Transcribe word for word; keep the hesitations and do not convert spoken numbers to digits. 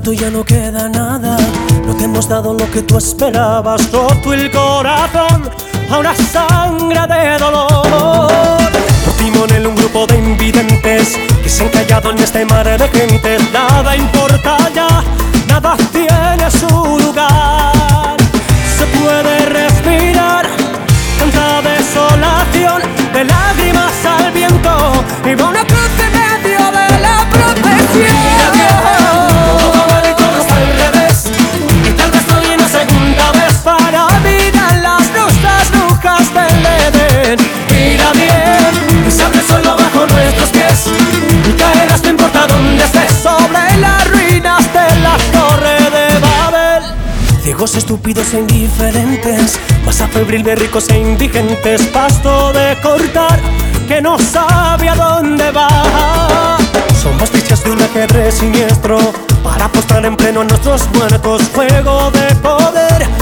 rato ya no queda nada. No te hemos dado lo que tú esperabas. Roto el corazón a una sangre de dolor. Por timonel un grupo de invidentes que se han callado en este mar de gentes. Nada importa ya, nada tiene su lugar. Se puede respirar tanta desolación, de lágrimas al viento y va una cruz en medio de la protección. Mira bien, todo mal y todo está al revés, y tal vez hoy una segunda vez para olvidar las nuestras brujas del Edén. Mira bien, se abre solo bajo nuestros pies y caerás no importa dónde estés, sobre las ruinas de la torre de Babel. Ciegos, estúpidos e indiferentes, masa febril de ricos e indigentes, pasto de cortar que no sabe a dónde va. Somos fichas de un ajedrez siniestro para postrar en pleno a nuestros muertos. Juego de poder